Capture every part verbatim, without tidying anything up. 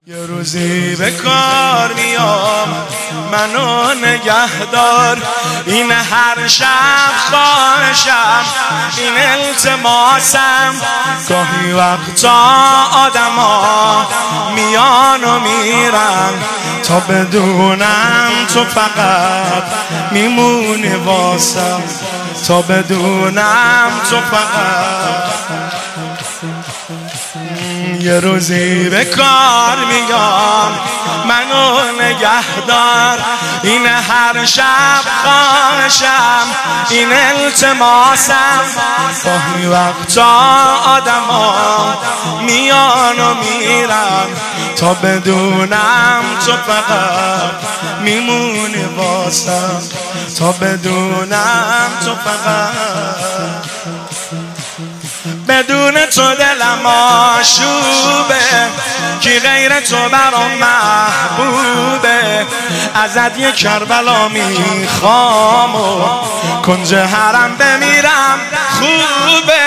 یه روزی به کار میام منو نگهدار، این هر شب خواهشم، این التماسم. گاهی وقتا آدم ها میان و میرن تا بدونم تو فقط میمونی واسم، تا بدونم تو فقط. یه روزی به کار میام منو نگهدار، این هر شب خواهشم، این التماسم. گاهی وقتا آدم ها میان و میرن تا بدونم تو فقط میمونی واسم، تا بدونم تو فقط. بدون تو دلم آشوبه، کی غیر تو برام محبوبه. ازت یه کربلا میخوام و کنج حرم بمیرم خوبه.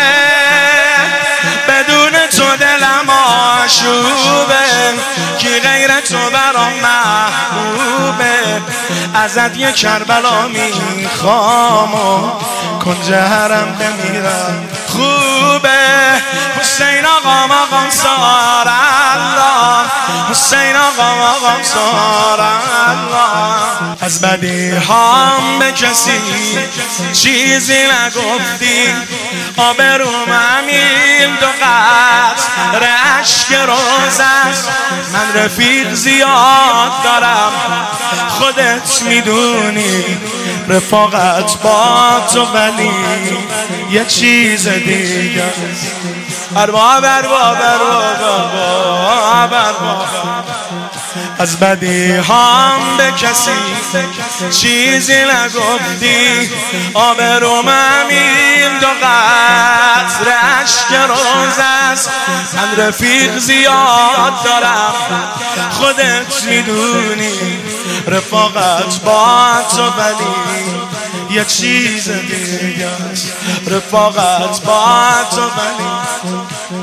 بدون تو دلم آشوبه، کی غیر تو برام محبوبه. ازت یه کربلا میخوام و کنج حرم بمیرم خوبه. حسین آقا مقام سار الله، حسین آقا مقام سار الله. از بدی هام به کسی چیزی نگفتی، آبروم همین دو قطره اشک روز است. من رفیق زیاد دارم خودت میدونی، رفاقت با تو ولی یه چیز دیگه. ارباب ارباب ارباب ارباب. از بدی هم به کسی چیزی نگفتی، آبروم همین دو قطره اشک روز است. من رفیق زیاد دارم خودت میدونی، رفاقت با تو ولی یه چیز دیگه است. رفاقت با تو ولی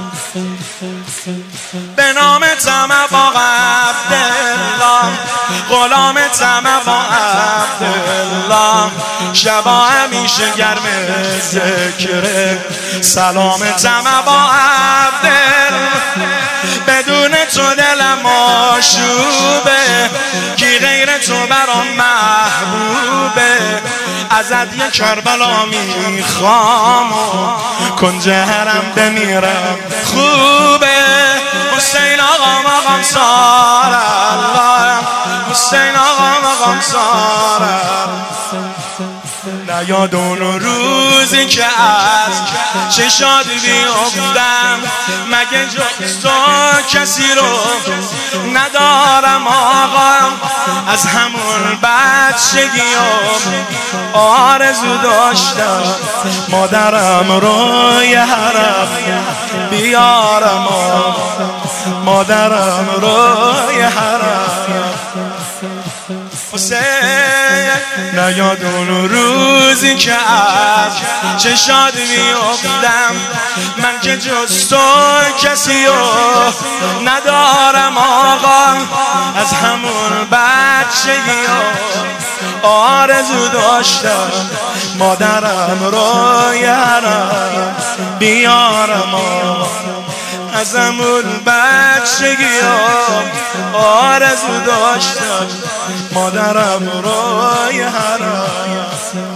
به نام طمع با عبدالله، غلام طمع با عبدالله. شبا همیشه گرم ذکره، سلام طمع با عبدالله. بدون تو دلم آشوبه، کی غیر تو برام محبوبه. ازت یه کربلا میخوام و کنج حرم بمیرم خوبه. حسین آقا مقام سار الله، حسین آقا مقام سار الله. نیاد اون روزی که از چشات بیفتم، مگه جز تو کسی رو ندارم آقا. از همون بچگیام آرزو داشتم مادرم رو یه حرم بیارم آقا، مادرم رو یه حرم. حسین نیاد اون روزی که از چشات میافتم، من که جز تو کسی رو ندارم آقا. از همون بچگی ها آرزو داشتم مادرم رو یارم بیارم آقا. از همون بچگی ها آرزو داشتم مادرم رو یارم.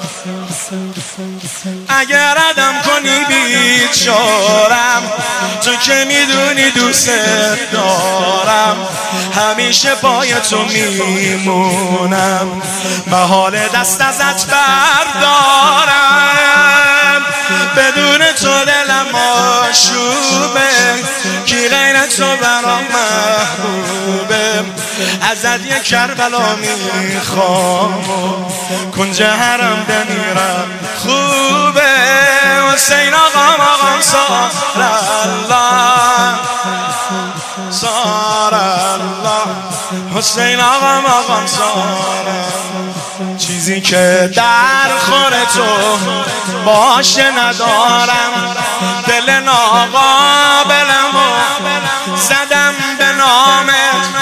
اگر عدم کنی بیچارم، تو که میدونی دوست دارم. همیشه پای تو میمونم، محال دست ازت بردارم. بدون تو دلم آشوبه، کی غیر تو برام محبوبه. ازت یه کربلا میخوام کنج حرم بمیرم خوبه. حسین آقا مقام سار الله، سار الله. حسین آقا مقام سار الله. چیزی که در خور تو باشه ندارم، دل ناقابلمو زدم به نامت.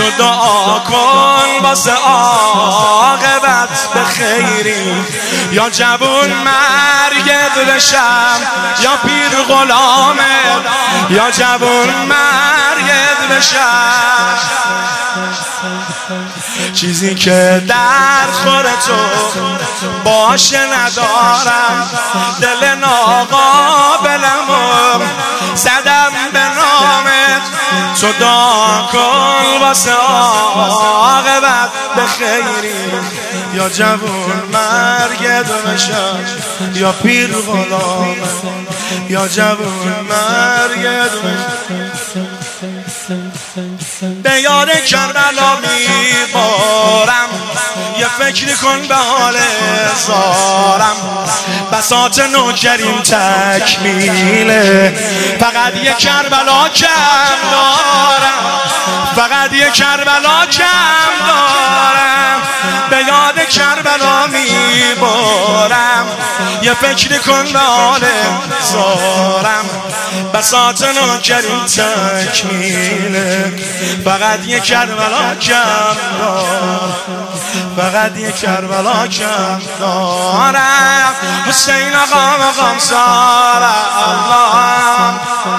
تو دعا کن واسه عاقبت به خیری، یا جوون مرگت بشم یا پیر غلامت، یا جوون مرگت بشم. چیزی که در خور تو باشه ندارم، دل ناقابلمو زدم به نامت. تو دعا کن واسه عاقبت به خیری، یا جوون مرگت بشم یا پیر غلامت، یا جوون مرگت بشم. به یاد کربلا میبارم، یه فکری کن به حال زارم. بساط نوکریم تکمیله، فقط یه کربلا کم دارم، فقط یه کربلا کم دارم. به یاد کربلا میبارم، یه فکری کن به حال زارم. بساط نوکریم تکمیله، فقط یه کربلا کم دارم، فقط یه کربلا کم دارم. حسین آقا مقام سارا الله،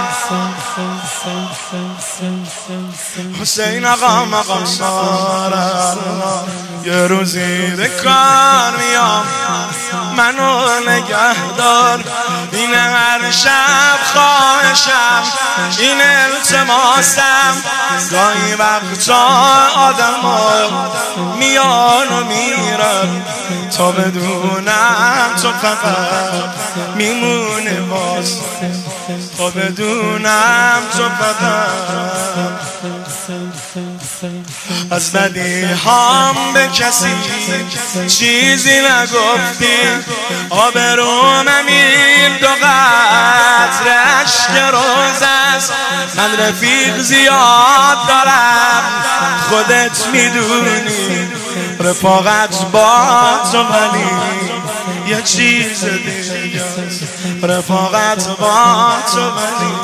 حسین آقا مقام سارا. یه روزی به کار میام منو نگهدار، این هر شب خواهشم، این التماسم. گاهی وقتا آدم ها میان و میرن تا بدونم تو فقط میمونه باز، تا بدونم تو فقط. از بدی هم به کسی چیزی نگفتی، آبروم این دو قطره اشک روز است. من رفیق زیاد دارم خودت میدونی، رفاقت با تو ولی یه چیز دیگه، رفاقت با تو ولی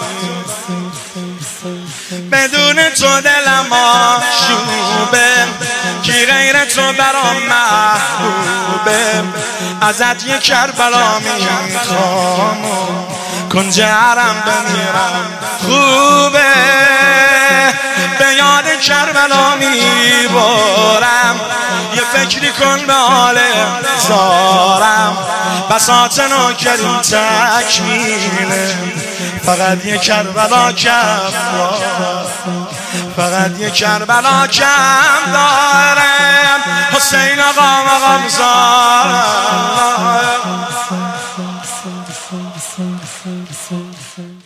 بدون تو دلم آشوبه، کی غیر تو برام محبوبه. ازت یه کربلا میخوام کن جهرم بمیرم خوبه. به یاد کربلا میبارم، یه فکری کن به حال زارم. بساط نوکریم تکمیله، فقط یه کربلا کم دارم، فقط یه کربلا کم دارم. حسین آقا مقام زارم.